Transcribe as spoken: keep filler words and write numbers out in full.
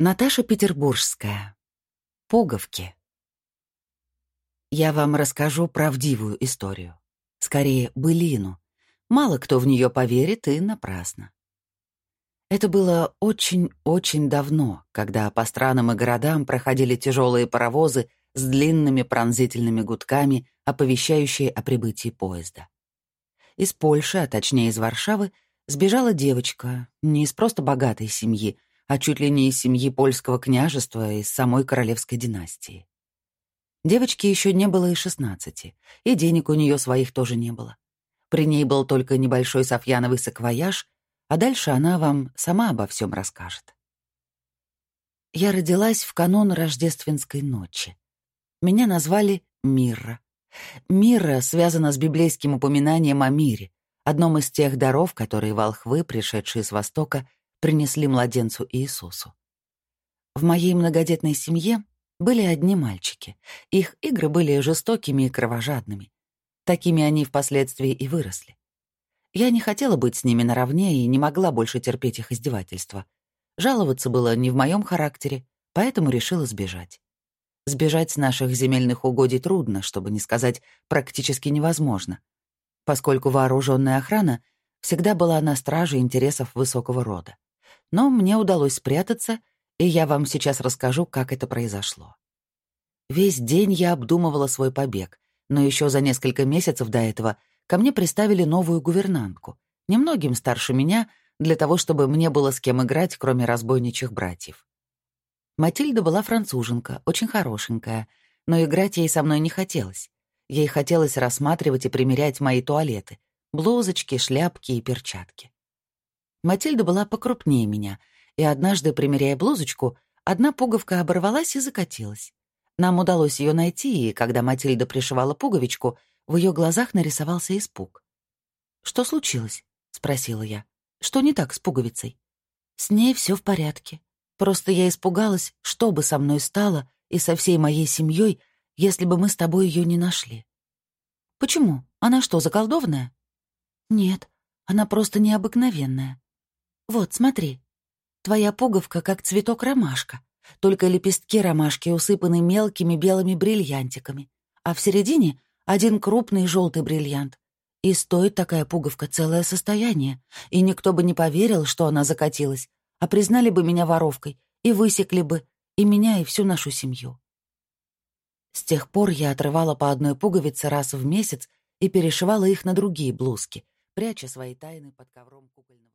Наташа Петербургская. Пуговки. Я вам расскажу правдивую историю. Скорее, былину. Мало кто в нее поверит, и напрасно. Это было очень-очень давно, когда по странам и городам проходили тяжелые паровозы с длинными пронзительными гудками, оповещающие о прибытии поезда. Из Польши, а точнее из Варшавы, сбежала девочка, не из просто богатой семьи, а чуть ли не из семьи польского княжества, из самой королевской династии. Девочке еще не было и шестнадцати, и денег у нее своих тоже не было. При ней был только небольшой софьяновый саквояж, а дальше она вам сама обо всем расскажет. Я родилась в канун рождественской ночи. Меня назвали Мирра. Мирра связана с библейским упоминанием о мире, одном из тех даров, которые волхвы, пришедшие с Востока, принесли младенцу Иисусу. В моей многодетной семье были одни мальчики. Их игры были жестокими и кровожадными. Такими они впоследствии и выросли. Я не хотела быть с ними наравне и не могла больше терпеть их издевательства. Жаловаться было не в моем характере, поэтому решила сбежать. Сбежать с наших земельных угодий трудно, чтобы не сказать практически невозможно, поскольку вооруженная охрана всегда была на страже интересов высокого рода. Но мне удалось спрятаться, и я вам сейчас расскажу, как это произошло. Весь день я обдумывала свой побег, но еще за несколько месяцев до этого ко мне приставили новую гувернантку, немногим старше меня, для того, чтобы мне было с кем играть, кроме разбойничьих братьев. Матильда была француженка, очень хорошенькая, но играть ей со мной не хотелось. Ей хотелось рассматривать и примерять мои туалеты, блузочки, шляпки и перчатки. Матильда была покрупнее меня, и однажды, примеряя блузочку, одна пуговка оборвалась и закатилась. Нам удалось ее найти, и когда Матильда пришивала пуговичку, в ее глазах нарисовался испуг. «Что случилось?» — спросила я. «Что не так с пуговицей?» «С ней все в порядке. Просто я испугалась, что бы со мной стало и со всей моей семьей, если бы мы с тобой ее не нашли». «Почему? Она что, заколдованная?» «Нет, она просто необыкновенная. Вот, смотри. Твоя пуговка как цветок ромашка, только лепестки ромашки усыпаны мелкими белыми бриллиантиками, а в середине один крупный желтый бриллиант. И стоит такая пуговка целое состояние, и никто бы не поверил, что она закатилась, а признали бы меня воровкой и высекли бы и меня, и всю нашу семью». С тех пор я отрывала по одной пуговице раз в месяц и перешивала их на другие блузки, пряча свои тайны под ковром кукольного